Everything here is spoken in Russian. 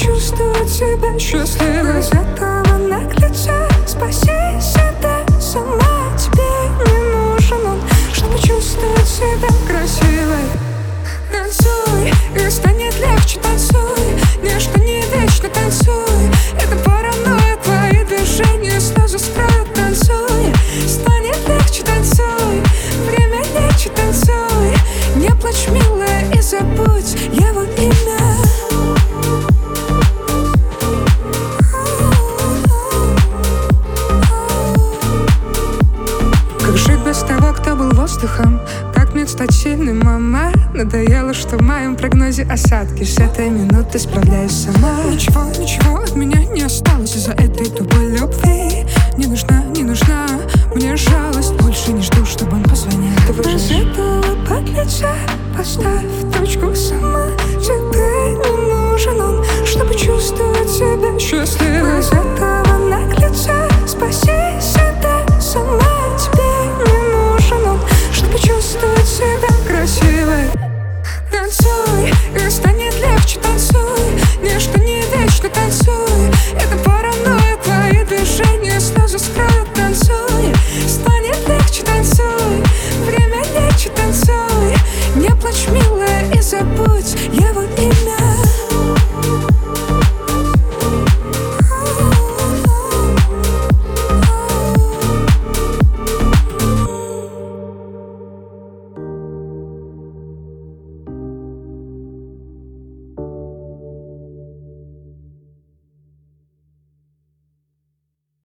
чувствовать себя счастливой. Без этого наглеца спаси себя сама. Тебе не нужен он, чтобы чувствовать себя красивой. Танцуй, и станет легче, танцуй. Ничто не вечно, танцуй. Это паранойя, твои движения слезы скроют. Танцуй, станет легче, танцуй. Время лечит, танцуй. Не плачь, милая, и забудь его имя. Как жить без того, кто был воздухом? Как мне стать сильной, мама? Надоело, что в моем прогнозе осадки. С этой минуты справляюсь сама. Ничего от меня не осталось из-за этой тупой любви. Не нужна мне жалость. Больше не жду, чтобы он позвонил. Ты выживешь. Без этого подлеца поставь точку сама.